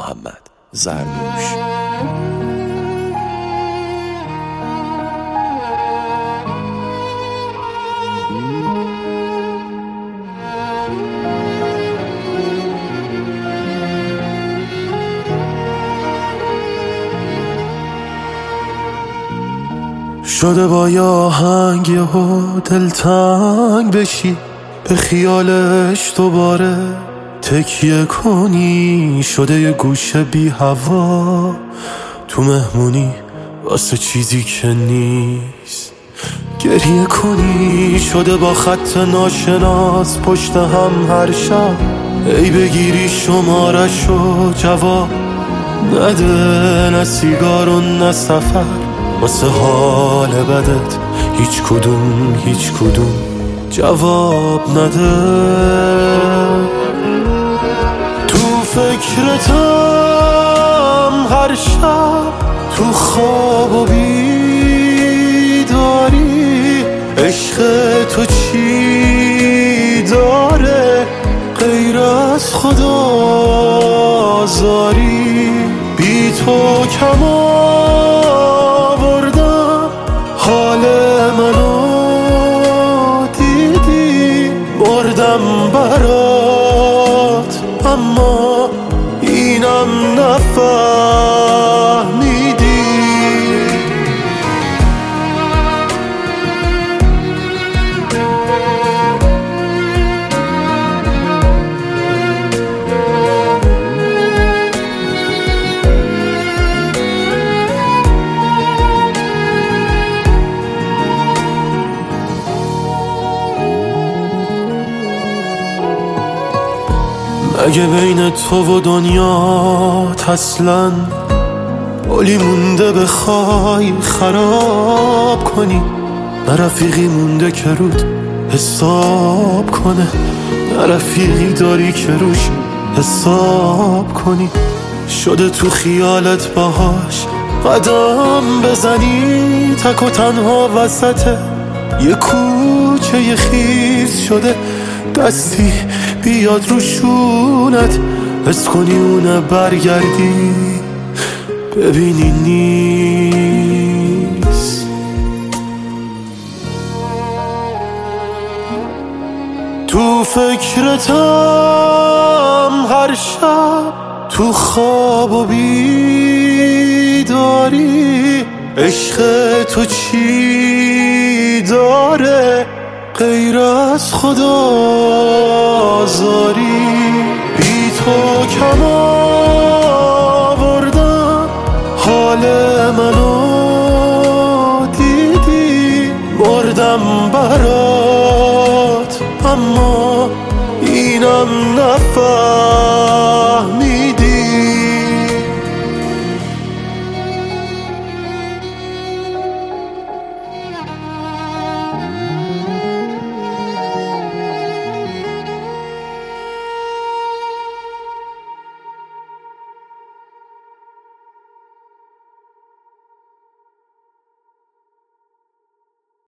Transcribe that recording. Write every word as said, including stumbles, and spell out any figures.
محمد زرتوش. شده با یه آهنگ یهو دلتنگ بشی، به خیالش دوباره تکیه کنی. شده یه گوشه بی هوا تو مهمونی واسه چیزی که نیست گریه کنی. شده با خط ناشناس پشت هم هر شب ای بگیری شمارشو جواب نده. نه سیگار و نه سفر واسه حال بدت هیچ کدوم هیچ کدوم جواب نده. تو فکرتم هر شب تو خواب و بیداری، عشق تو چی داره غیر از خدا زاری؟ بی تو کم آوردم حال منو دیدی، مردم برات اما اینم نفهمیدی. اگه بین تو و دنیا اصلاً اولی مونده بخوای خراب کنی، نه رفیقی مونده که رود حساب کنه، نه رفیقی داری که روش حساب کنی. شده تو خیالت باهاش قدم بزنی، تک و تنها وسط یه کوچه یه خیز شده دستی بیاد رو شونت حس کنی اونه برگردی ببینی نیست. تو فکرتم هر شب تو خواب و بیداری، عشق تو چی داره غیر از خدا زاری؟ بی تو کم آوردم حال منو دیدی، مردم برات اما اینم نفهم